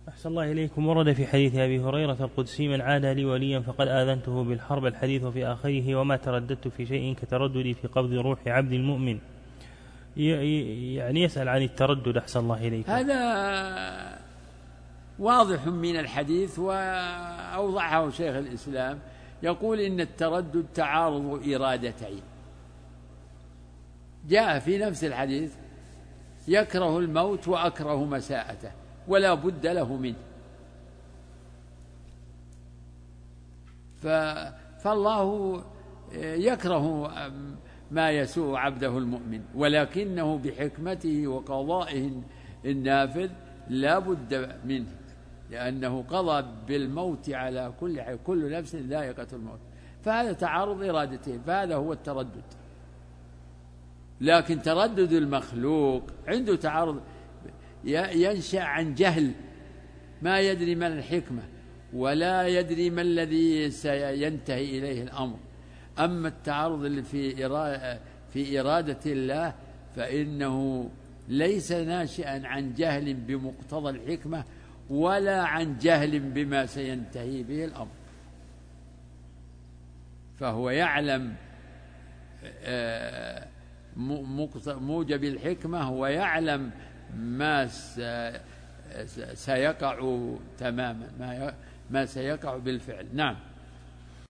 أحسن الله إليكم. ورد في حديث أبي هريرة القدسي: من عادى لي وليا فقد آذنته بالحرب. الحديث في آخره: وما ترددت في شيء كترددي في قبض روح عبد المؤمن. يعني يسأل عن التردد. أحسن الله إليكم. هذا واضح من الحديث وأوضحه شيخ الإسلام، يقول إن التردد تعارض إرادتين. جاء في نفس الحديث: يكره الموت وأكره مساءته ولا بد له منه. فالله يكره ما يسوء عبده المؤمن، ولكنه بحكمته وقضائه النافذ لا بد منه، لأنه قضى بالموت على كل نفس ذائقة الموت. فهذا تعارض إرادتين، فهذا هو التردد. لكن تردد المخلوق عنده تعارض ينشأ عن جهل، ما يدري ما الحكمة ولا يدري ما الذي سينتهي إليه الأمر. أما التعارض اللي في إرادة الله فإنه ليس ناشئا عن جهل بمقتضى الحكمة ولا عن جهل بما سينتهي به الأمر، فهو يعلم موجب الحكمة ويعلم ما سيقع تماما، ما سيقع بالفعل. نعم.